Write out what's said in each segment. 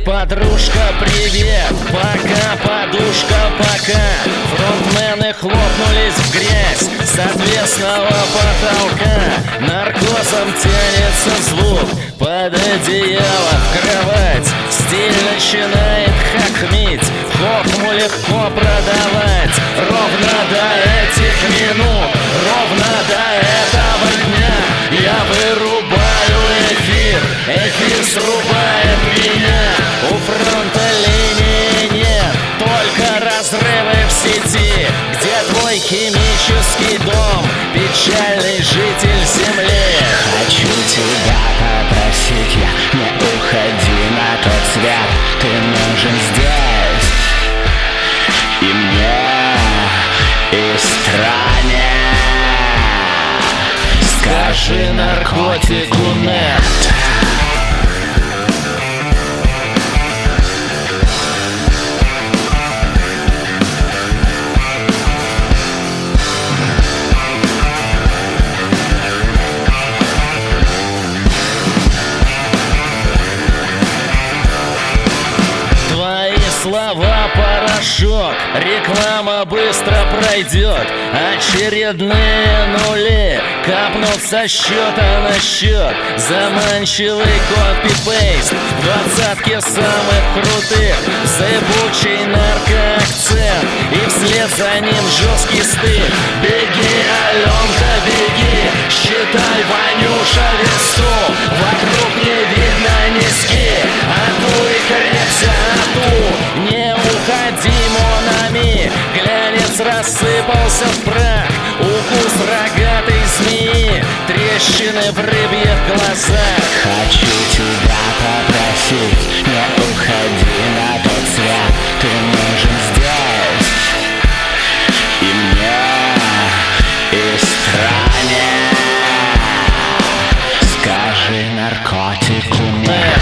подружка, привет. Пока, подушка, пока. Фронтмены хлопнулись в грязь с отвесного потолка. Наркозом тянется звук под одеяло в кровать. Стиль начинает хохмить, хохму легко продавать. Ровно до этих минут, ровно до этого дня я вырубаю эфир, эфир срубает меня. У фронта линии нет, только разрывы в сети. Где твой химический дом, печальный житель земли? Хочу тебя попросить, я не уходи на тот свет. Ты нужен здесь и мне, и стране. Скажи наркотику нет. Слова порошок, реклама быстро пройдет. Очередные нули капнут со счета на счет. Заманчивый копи-пейст, двадцатки самых крутых, зыбучий наркоакцент и вслед за ним жесткий стыд. Беги, Аленка, беги, считай, Ванюша, весу. Вокруг не видно низки, ату и крепся, ату. Не уходи, Монами, глянец рассыпался в прах. Укус рогатой змеи, трещины в рыбьих глазах. Хочу тебя попросить, не уходи на тот свет. Ты нужен здесь и мне, и стране. Скажи наркотику нет.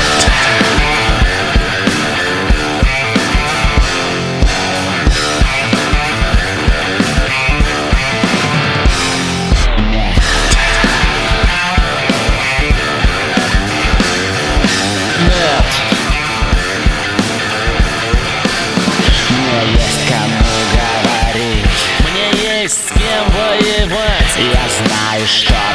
Мне есть с кем воевать. Я знаю, что